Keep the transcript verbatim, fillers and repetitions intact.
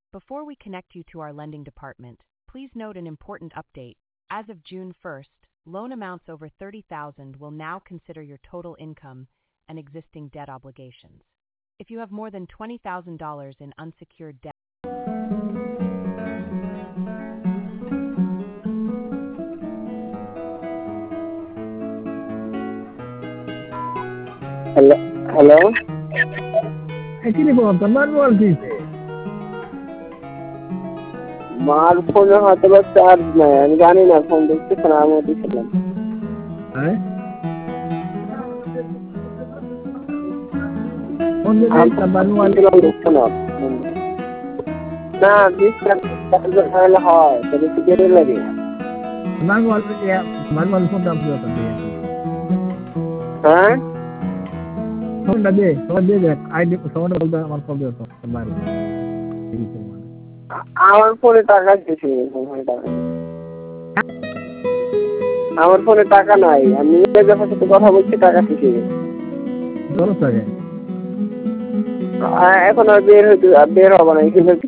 Before we connect you to our lending department, please note an important update. As of June first, loan amounts over thirty thousand dollars will now consider your total income and existing debt obligations. If you have more than twenty thousand dollars in unsecured debt, Hello? Hello? Actually, बहुत तमाम वाल थी से। मार phone हाथ में charge नहीं है, जाने ना फोन देखते खराब होती चला। हैं? फोन में तमाम वाल चला देखते ना। ना बीस का चार्ज वाला है, तो देखते कितने लगे? तमाम वाल पे क्या? तमाम वाल फोन दाम कितना है? हाँ? फोन लगे, फोन दे दे, आईडी फोन बोल दे, हमारे फोन दे तो तुम्हारे। আমার ফোনে টাকা কিছু আমার ফোনে টাকা নাই আমি যখন সাথে কথা বলছি টাকা কিছু ধরো থাকে এখন আর বের হইতে বের হবে না কিন্তু